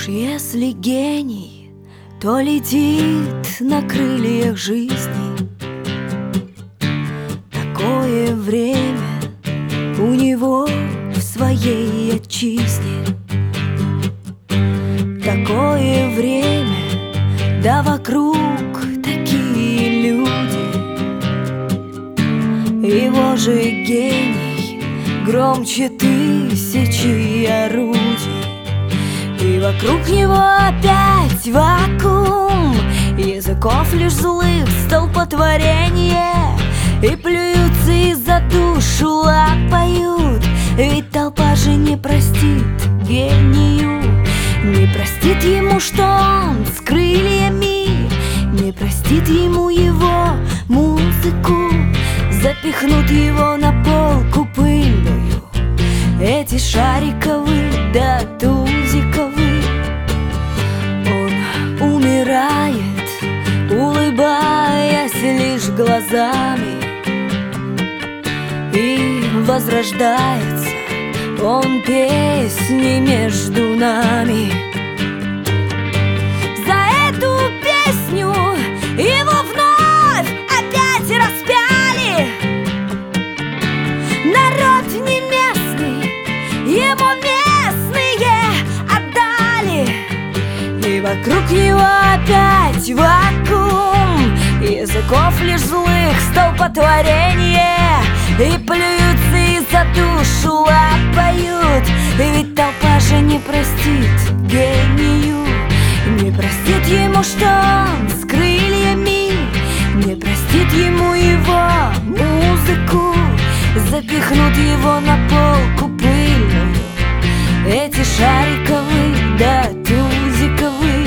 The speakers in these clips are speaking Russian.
Уж если гений, то летит на крыльях жизни. Такое время у него в своей отчизне. Такое время, да вокруг такие люди. Его же гений громче тысячи орудий. И вокруг него опять вакуум, языков лишь злых столпотворение. И плюются и за душу лапают, ведь толпа же не простит гению. Не простит ему, что он с крыльями, не простит ему его музыку. Запихнут его на полку пыльную эти шариковые да тузиковые. Он умирает, улыбаясь лишь глазами, и возрождается он песней между нами. За эту песню его вновь опять распяли. Народ не местный, ему местные отдали. И вокруг него опять вакуум, языков лишь злых столпотворение. И плюются и за душу лапают, ведь толпа же не простит гению. Не простит ему, что он с крыльями, не простит ему его музыку. Запихнут его на полку пыльную эти шариковые да тузиковые.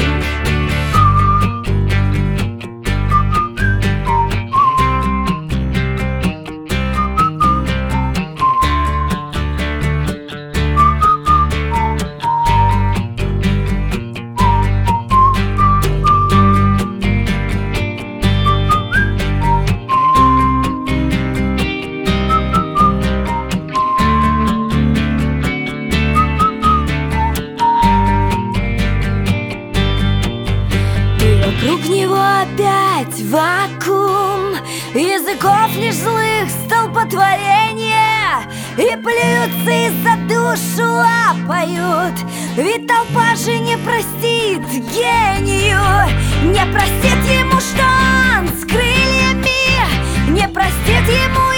Вокруг него опять вакуум, языков лишь злых столпотворение. И плюются и за душу лапают, ведь толпа же не простит гению. Не простит ему, что он с крыльями, не простит ему